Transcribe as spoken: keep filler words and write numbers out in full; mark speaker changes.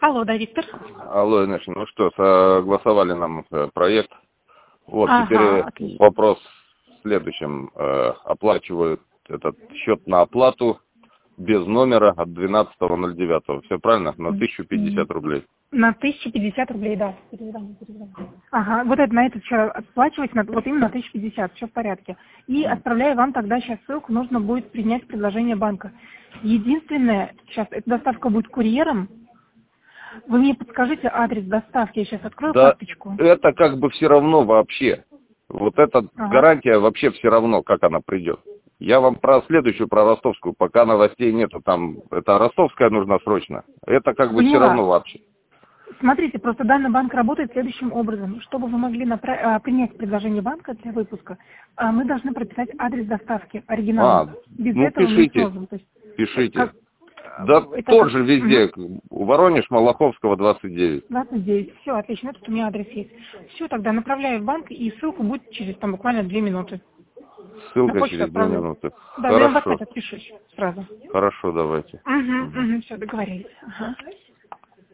Speaker 1: Алло, да, Виктор?
Speaker 2: Алло, Инесса, ну что, согласовали нам э, проект. Вот,
Speaker 1: Ага,
Speaker 2: теперь
Speaker 1: отлично.
Speaker 2: вопрос в следующем. Э, оплачивают этот счет на оплату без номера от двенадцатого ноль девятого. Все правильно? На тысячу пятьдесят рублей.
Speaker 1: На тысячу пятьдесят рублей, да. Переведем, переведем. Ага, вот это на этот счет отплачивать, на, вот именно на тысячу пятьдесят, все в порядке. И отправляю вам тогда сейчас ссылку, нужно будет принять предложение банка. Единственное, сейчас эта доставка будет курьером. Вы мне подскажите адрес доставки, я сейчас открою
Speaker 2: Да,
Speaker 1: карточку.
Speaker 2: это как бы все равно вообще. Вот эта
Speaker 1: Ага.
Speaker 2: гарантия вообще все равно, как она придет. Я вам про следующую, про ростовскую, пока новостей нету, там, это ростовская нужна срочно. Это как бы все
Speaker 1: Поняла.
Speaker 2: равно вообще.
Speaker 1: Смотрите, просто данный банк работает следующим образом. Чтобы вы могли напра- а, принять предложение банка для выпуска, а, мы должны прописать адрес доставки, оригинал.
Speaker 2: А,
Speaker 1: Без
Speaker 2: ну
Speaker 1: этого мы не
Speaker 2: пишите,
Speaker 1: сможем. То есть,
Speaker 2: пишите.
Speaker 1: как,
Speaker 2: Да
Speaker 1: это как-
Speaker 2: тоже везде. Воронеж, Малаховского, двадцать девять.
Speaker 1: двадцать девять. Все, отлично, этот у меня адрес есть. Все, тогда направляю в банк, и ссылка будет через там буквально две минуты. На
Speaker 2: Ссылка
Speaker 1: почту
Speaker 2: через две
Speaker 1: отправлю.
Speaker 2: минуты.
Speaker 1: Да, я вам в
Speaker 2: Хорошо.
Speaker 1: ответ отпишусь сразу.
Speaker 2: Хорошо, давайте.
Speaker 1: Угу,
Speaker 2: Мгм.
Speaker 1: угу, все, договорились. Ага.